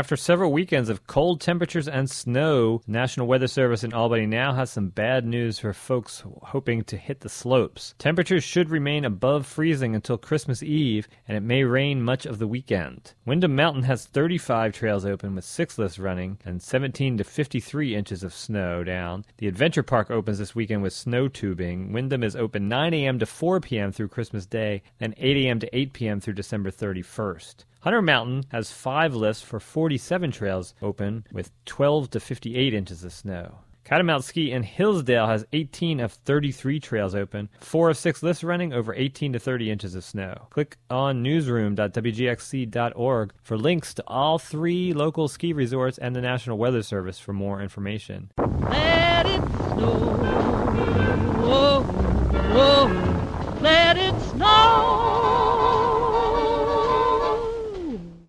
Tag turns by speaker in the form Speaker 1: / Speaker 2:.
Speaker 1: after several weekends of cold temperatures and snow, the National Weather Service in Albany now has some bad news for folks hoping to hit the slopes. Temperatures should remain above freezing until Christmas Eve, and it may rain much of the weekend. Windham Mountain has 35 trails open with 6 lifts running and 17 to 53 inches of snow down. The Adventure Park opens this weekend with snow tubing. Windham is open 9 a.m. to 4 p.m. through Christmas Day, then 8 a.m. to 8 p.m. through December 31st. Hunter Mountain has 5 lifts for 47 trails open with 12 to 58 inches of snow. Catamount Ski in Hillsdale has 18 of 33 trails open, 4 of 6 lifts running over 18 to 30 inches of snow. Click on newsroom.wgxc.org for links to all 3 local ski resorts and the National Weather Service for more information.
Speaker 2: Let it snow.